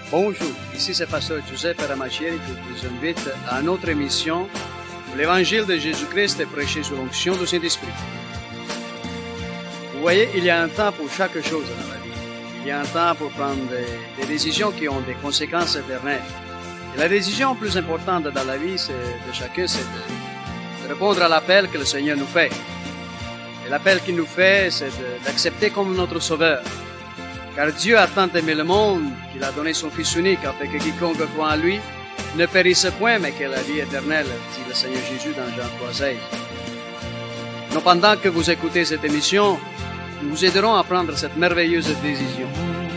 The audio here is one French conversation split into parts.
Bonjour, ici c'est Pasteur Giuseppe Ramacieri qui vous invite à notre émission où l'évangile de Jésus-Christ est prêché sous l'onction du Saint-Esprit. Vous voyez, il y a un temps pour chaque chose dans la vie. Il y a un temps pour prendre des décisions qui ont des conséquences éternelles. Et la décision plus importante dans la vie de chacun, c'est de répondre à l'appel que le Seigneur nous fait. Et l'appel qu'il nous fait, c'est d'accepter comme notre Sauveur. Car Dieu a tant aimé le monde qu'il a donné son Fils unique, afin que quiconque croit en lui ne périsse point, mais qu'ait la vie éternelle, dit le Seigneur Jésus dans Jean 3,16. Donc pendant que vous écoutez cette émission, nous vous aiderons à prendre cette merveilleuse décision.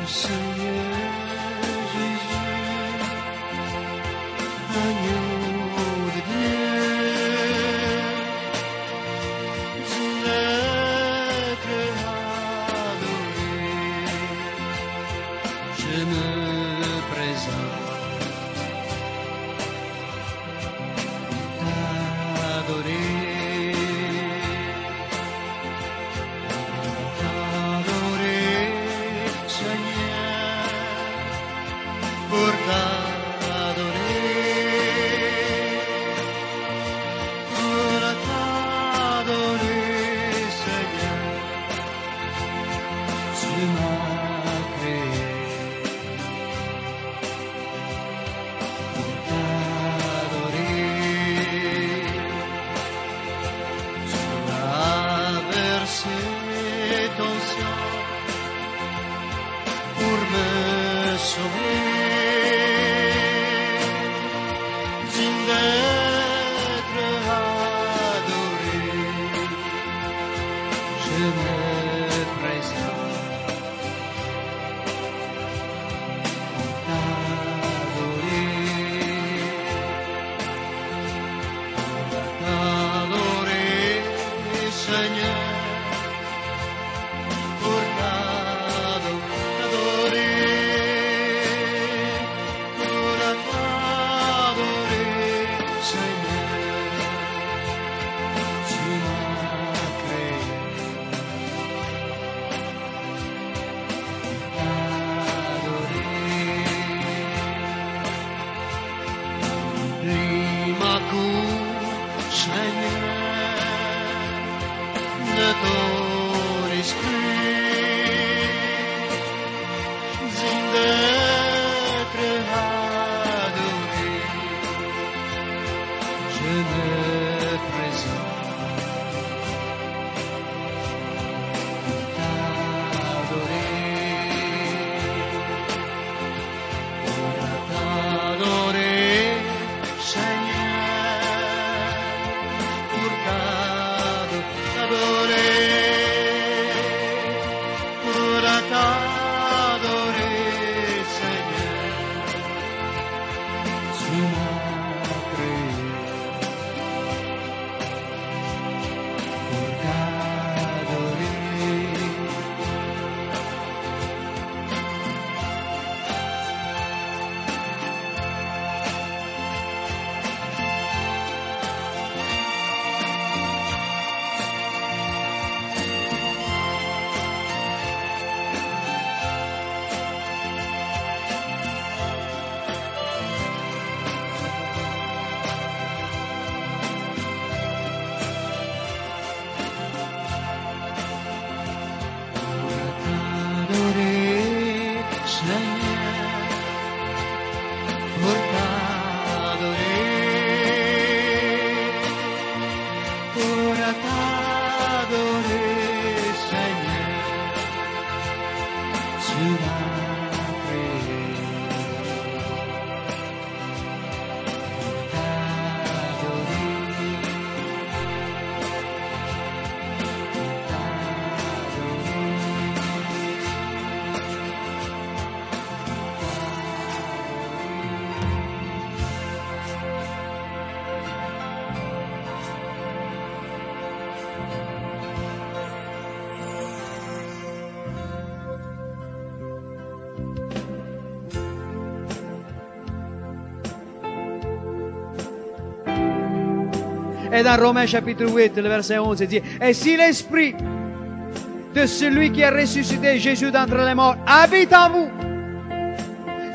Et dans Romains chapitre 8, le verset 11, il dit, « Et si l'esprit de celui qui a ressuscité Jésus d'entre les morts habite en vous,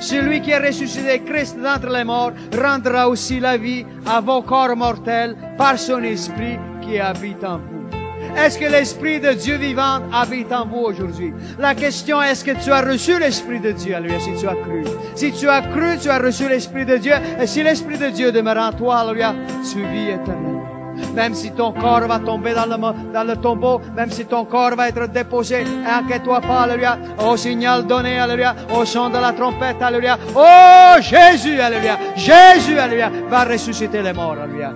celui qui est ressuscité, Christ d'entre les morts, rendra aussi la vie à vos corps mortels par son esprit qui habite en vous. Est-ce que l'Esprit de Dieu vivant habite en vous aujourd'hui? La question est, est-ce que tu as reçu l'Esprit de Dieu, alléluia, si tu as cru? Si tu as cru, tu as reçu l'Esprit de Dieu. Et si l'Esprit de Dieu demeure en toi, alléluia, tu vis éternellement. Même si ton corps va tomber dans le tombeau, même si ton corps va être déposé, inquiète-toi pas, alléluia, au signal donné, alléluia, au son de la trompette, alléluia. Oh, Jésus, alléluia, Jésus, alléluia, va ressusciter les morts, alléluia.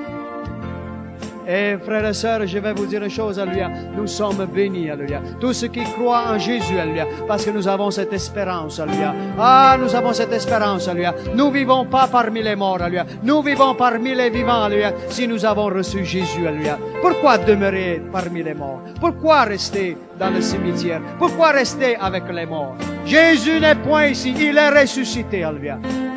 Et frères et sœurs, je vais vous dire une chose, alléluia. Nous sommes bénis, alléluia. Tous ceux qui croient en Jésus, alléluia. Parce que nous avons cette espérance, alléluia. Ah, nous avons cette espérance, alléluia. Nous vivons pas parmi les morts, alléluia. Nous vivons parmi les vivants, alléluia. Si nous avons reçu Jésus, alléluia. Pourquoi demeurer parmi les morts? Pourquoi rester dans le cimetière? Pourquoi rester avec les morts? Jésus n'est point ici. Il est ressuscité, alléluia.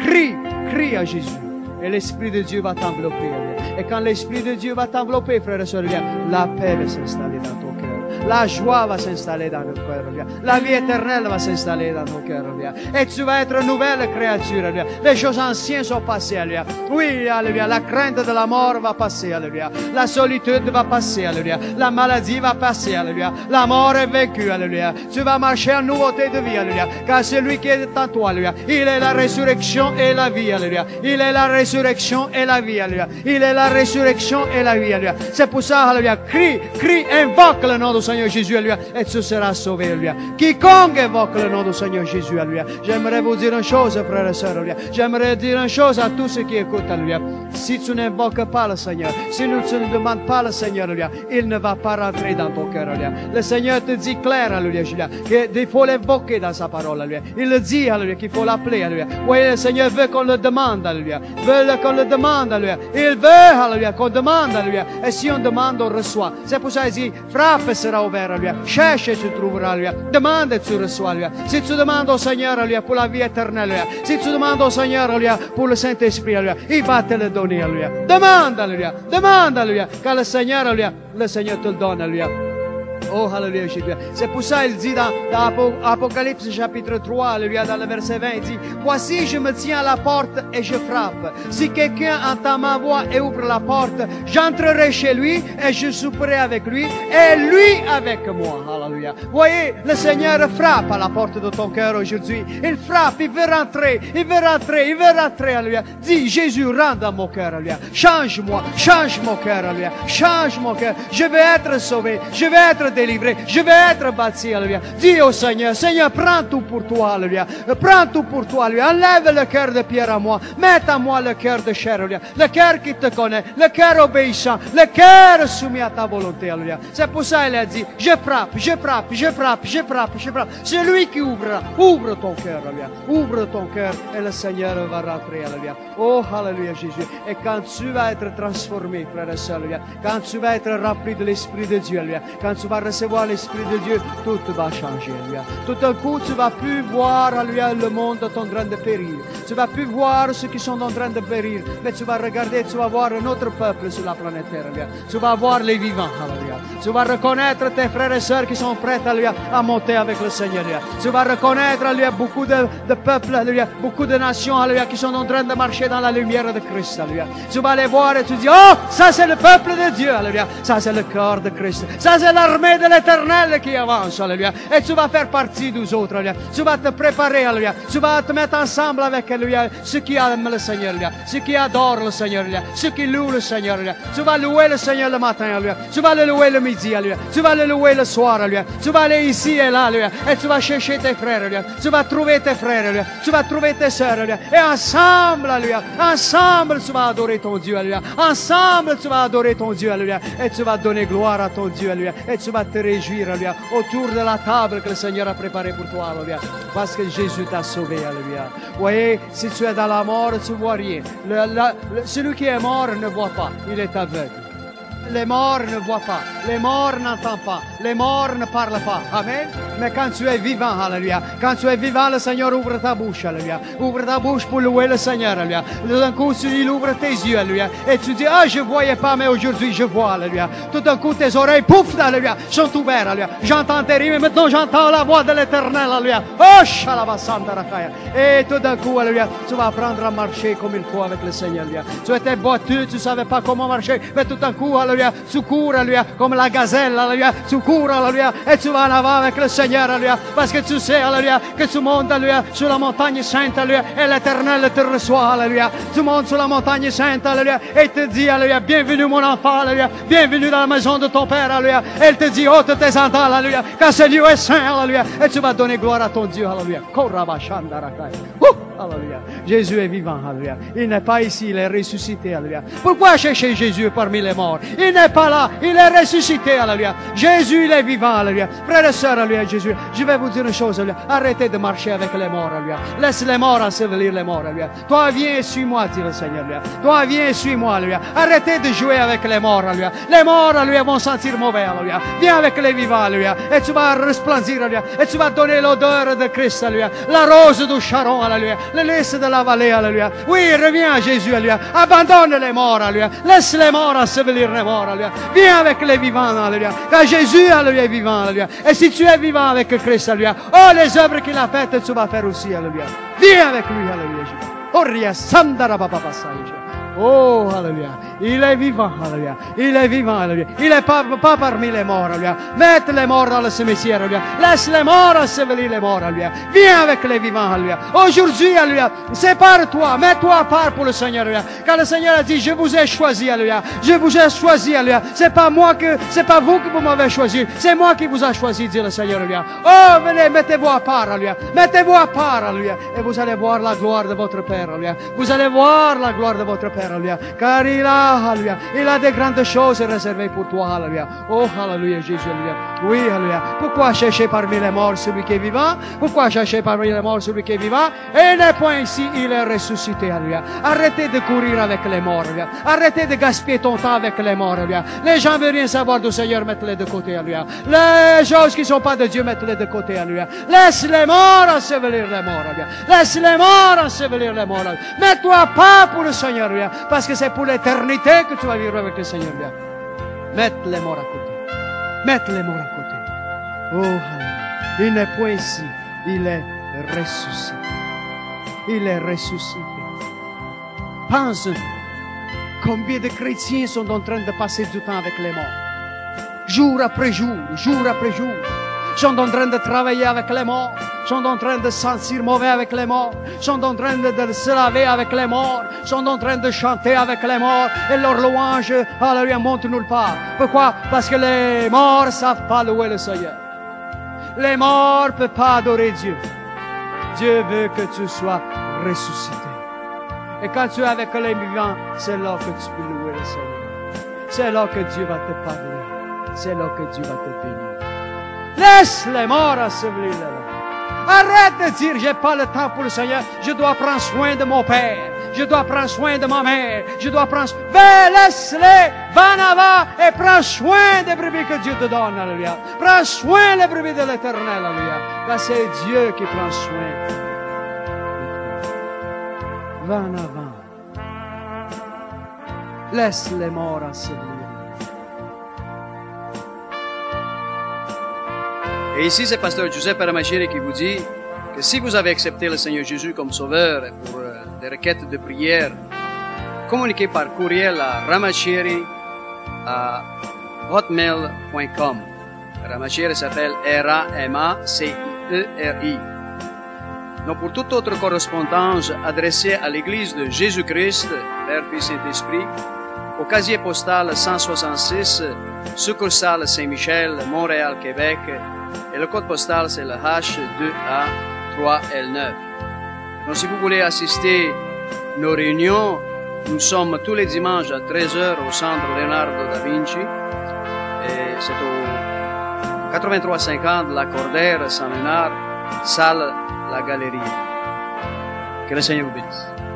Crie à Jésus. Et l'Esprit de Dieu va t'envelopper. Et quand l'Esprit de Dieu va t'envelopper, frères et sœurs, la paix va s'installer dans ton cœur. La joie va s'installer dans notre cœur. La vie éternelle va s'installer dans nos cœurs. Et tu vas être une nouvelle créature. Les choses anciennes sont passées. Oui, alléluia. La crainte de la mort va passer. Alléluia. La solitude va passer. Alléluia. La maladie va passer. Alléluia. La mort est vaincue. Alléluia. Tu vas marcher en nouveauté de vie. Alléluia. Car celui qui est en toi, alléluia, il est la résurrection et la vie. Alléluia. Il est la résurrection et la vie. Alléluia. Il est la résurrection et la vie. Alléluia. C'est pour ça, alléluia, crie, invoque le nom du Seigneur Jésus, alléluia, et tu seras sauvé, alléluia. Quiconque évoque le nom du Seigneur Jésus, alléluia. J'aimerais vous dire une chose, frères et sœurs, alléluia. J'aimerais dire une chose à tous ceux qui écoutent, alléluia. Si tu n'invoques pas le Seigneur, si tu ne demandes pas le Seigneur, alléluia, il ne va pas rentrer dans ton cœur, alléluia. Le Seigneur te dit clair, alléluia, qu'il faut l'évoquer dans sa parole, alléluia. Il le dit, alléluia, qu'il faut l'appeler, alléluia. Oui, le Seigneur veut qu'on le demande, alléluia. Veut qu'on le demande, alléluia. Il veut, alléluia, qu'on demande, alléluia. Et si on demande, on reçoit. C'est pour ça qu'il dit, frappe et sera ouvert, alléluia. Cherche et tu trouveras, alléluia. Demande et tu reçois, alléluia. Si tu demandes au Seigneur, alléluia, pour la vie éternelle, alléluia. Si tu demandes au Seigneur, alléluia, pour le Saint-Esprit, alléluia, il va te le donner, alléluia. Demande, alléluia. Demande, alléluia. Car le Seigneur, alléluia, le Seigneur te le donne, alléluia. Oh, alléluia, Jésus. C'est pour ça qu'il dit dans Apocalypse chapitre 3, alléluia, dans le verset 20, il dit, voici, je me tiens à la porte et je frappe. Si quelqu'un entend ma voix et ouvre la porte, j'entrerai chez lui et je souperai avec lui et lui avec moi. Alléluia. Voyez, le Seigneur frappe à la porte de ton cœur aujourd'hui. Il frappe, il veut rentrer, il veut rentrer, il veut rentrer, alléluia. Dis, Jésus, rentre dans mon cœur, alléluia. Change-moi, change mon cœur, alléluia. Change mon cœur. Je vais être sauvé, je vais être délivré, je vais être bâti, alléluia. Dis au Seigneur, Seigneur, prends tout pour toi, alléluia. Prends tout pour toi, alléluia. Enlève le cœur de pierre à moi, mets à moi le cœur de chair, alléluia. Le cœur qui te connaît, le cœur obéissant, le cœur soumis à ta volonté, alléluia. C'est pour ça qu'il a dit, je frappe, je frappe, je frappe, je frappe, je frappe. C'est lui qui ouvrira. Ouvre ton cœur, alléluia. Ouvre ton cœur et le Seigneur va rentrer, alléluia. Oh, alléluia, Jésus. Et quand tu vas être transformé, frère et sœur, alléluia, quand tu vas être rempli de l'Esprit de Dieu, alléluia, quand tu vas recevoir l'Esprit de Dieu, tout va changer, alléluia. Tout d'un coup, tu vas plus voir, alléluia, le monde est en train de périr. Tu vas plus voir ceux qui sont en train de périr, mais tu vas regarder, tu vas voir un autre peuple sur la planète Terre, alléluia. Tu vas voir les vivants, alléluia. Tu vas reconnaître tes frères et sœurs qui sont prêts, alléluia, à monter avec le Seigneur, alléluia. Tu vas reconnaître, alléluia, beaucoup de peuples, alléluia, beaucoup de nations, alléluia, qui sont en train de marcher dans la lumière de Christ, alléluia. Tu vas les voir et tu dis, oh, ça c'est le peuple de Dieu, alléluia. Ça c'est le corps de Christ. Ça c'est l'armée de l'Éternel qui avance, alléluia. Et tu vas faire partie des autres, alléluia. Tu vas te préparer, alléluia. Tu vas te mettre ensemble avec, alléluia, ceux qui aiment le Seigneur, alléluia. Ceux qui adorent le Seigneur, alléluia. Ceux qui louent le Seigneur, alléluia. Tu vas louer le Seigneur le matin, alléluia. Tu vas le louer le midi, alléluia. Tu vas le louer le soir, alléluia. Tu vas aller ici et là, alléluia. Et tu vas chercher tes frères, alléluia. Tu vas trouver tes frères, alléluia. Tu vas trouver tes sœurs, alléluia. Et ensemble, alléluia. Ensemble, tu vas adorer ton Dieu, alléluia. Ensemble, tu vas adorer ton Dieu, alléluia. Et tu vas donner gloire à ton Dieu, alléluia. Et tu vas te réjouir, alléluia, autour de la table que le Seigneur a préparée pour toi, alléluia. Parce que Jésus t'a sauvé, alléluia. Voyez, si tu es dans la mort, tu ne vois rien. Celui qui est mort ne voit pas, il est aveugle. Les morts ne voient pas, les morts n'entendent pas, les morts ne parlent pas. Amen. Mais quand tu es vivant, alléluia, quand tu es vivant, le Seigneur ouvre ta bouche, alléluia. Ouvre ta bouche pour louer le Seigneur, alléluia. D'un coup, il ouvre tes yeux, alléluia. Et tu dis, ah, je voyais pas, mais aujourd'hui, je vois, alléluia. Tout d'un coup, tes oreilles, pouf, alléluia, sont ouvertes, alléluia. J'entends tes rimes, mais maintenant, j'entends la voix de l'Éternel, alléluia. Oh, shalabasanta rakaya. Et tout d'un coup, alléluia, tu vas apprendre à marcher comme il faut avec le Seigneur, alléluia. Tu étais boiteux, tu savais pas comment marcher, mais tout d'un coup, alléluia, tu cours, alléluia, comme la gazelle, alléluia, tu cours, alléluia, et tu vas en avant avec le Seigneur, alléluia, parce que tu sais, alléluia, que tu montes, alléluia, sur la montagne sainte, alléluia, et l'Éternel te reçoit, alléluia. Tu montes sur la montagne sainte, alléluia, et te dit, alléluia, bienvenue mon enfant, alléluia, bienvenue dans la maison de ton Père, alléluia. Elle te dit, ôte tes sandales, alléluia, car ce lieu est saint, alléluia, et tu vas donner gloire à ton Dieu, alléluia. Alléluia. Jésus est vivant, alléluia. Il n'est pas ici, il est ressuscité, alléluia. Pourquoi chercher Jésus parmi les morts? Il n'est pas là, il est ressuscité, alléluia. Jésus, il est vivant, alléluia. Frères et sœurs, alléluia, Jésus, je vais vous dire une chose, alléluia. Arrêtez de marcher avec les morts, alléluia. Laisse les morts ensevelir les morts, alléluia. Toi, viens et suis-moi, dit le Seigneur, alléluia. Toi, viens et suis-moi, alléluia. Arrêtez de jouer avec les morts, alléluia. Les morts, alléluia, vont sentir mauvais, alléluia. Viens avec les vivants, alléluia. Et tu vas resplendir, alléluia. Et tu vas donner l'odeur de Christ, alléluia. La rose du Charon, alléluia. Le lys de la vallée, alléluia. Oui, reviens à Jésus, alléluia. Abandonne les morts, alléluia. Laisse les morts ensevelir les morts, alléluia. Viens avec les vivants, alléluia. Car Jésus, alléluia, est vivant, alléluia. Et si tu es vivant avec Christ, alléluia, oh, les œuvres qu'il a faites, tu vas faire aussi, alléluia. Viens avec lui, alléluia. Oh, ria sandara papa passage. Oh, alléluia. Il est vivant, alléluia. Il est vivant, alléluia. Il n'est pas parmi les morts, alléluia. Mette les morts dans le cimetière, alléluia. Laisse les morts ensevelir les morts, alléluia. Viens avec les vivants, alléluia. Aujourd'hui, alléluia, sépare-toi, mets-toi à part pour le Seigneur, alléluia. Car le Seigneur a dit, je vous ai choisi, alléluia. Je vous ai choisi, alléluia. C'est pas vous que vous m'avez choisi. C'est moi qui vous ai choisi, dit le Seigneur, alléluia. Oh, venez, mettez-vous à part, alléluia. Mettez-vous à part, alléluia. Et vous allez voir la gloire de votre Père, alléluia. Vous allez voir la gloire de votre Père. Alléluia. Car il a des grandes choses réservées pour toi, alléluia. Oh, alléluia, Jésus, alléluia. Oui, alléluia. Pourquoi chercher parmi les morts celui qui est vivant? Pourquoi chercher parmi les morts celui qui est vivant? Et il n'est point ici, il est ressuscité, alléluia. Arrêtez de courir avec les morts, alléluia. Arrêtez de gaspiller ton temps avec les morts, alléluia. Les gens veulent rien savoir du Seigneur, mettez-les de côté, alléluia. Les choses qui ne sont pas de Dieu, mettez-les de côté, alléluia. Laisse les morts ensevelir les morts, alléluia. Laisse les morts ensevelir les morts, alléluia. Mets-toi pas pour le Seigneur, alléluia. Parce que c'est pour l'éternité que tu vas vivre avec le Seigneur. Bien. Mette les morts à côté. Mette les morts à côté. Oh, alléluia. Il n'est point ici. Il est ressuscité. Il est ressuscité. Pense combien de chrétiens sont en train de passer du temps avec les morts. Jour après jour, jour après jour. Sont en train de travailler avec les morts. Sont en train de se sentir mauvais avec les morts, sont en train de se laver avec les morts, sont en train de chanter avec les morts, et leur louange, alléluia, monte nulle part. Pourquoi? Parce que les morts ne savent pas louer le Seigneur. Les morts ne peuvent pas adorer Dieu. Dieu veut que tu sois ressuscité. Et quand tu es avec les vivants, c'est là que tu peux louer le Seigneur. C'est là que Dieu va te pardonner. C'est là que Dieu va te bénir. Laisse les morts ensevelir les morts. Arrête de dire, j'ai pas le temps pour le Seigneur, je dois prendre soin de mon Père, je dois prendre soin de ma mère, je dois prendre soin. Laisse-les, va en avant et prends soin des brebis que Dieu te donne, alléluia. Prends soin des brebis de l'Éternel, alléluia. Car c'est Dieu qui prend soin de toi. Va en avant. Laisse les morts ensevelir. Et ici, c'est Pasteur Giuseppe Ramachiri qui vous dit que si vous avez accepté le Seigneur Jésus comme sauveur pour des requêtes de prière, communiquez par courriel à ramachiri à hotmail.com. Ramachiri s'appelle R-A-M-A-C-I-E-R-I. Donc pour toute autre correspondance adressée à l'Église de Jésus-Christ, Père, Fils et Esprit, au casier postal 166, succursale Saint-Michel, Montréal, Québec, et le code postal, c'est le H2A3L9. Donc, si vous voulez assister à nos réunions, nous sommes tous les dimanches à 13h au centre Leonardo da Vinci. Et c'est au 8350 La Cordère, Saint-Léonard, salle La Galerie. Que le Seigneur vous bénisse.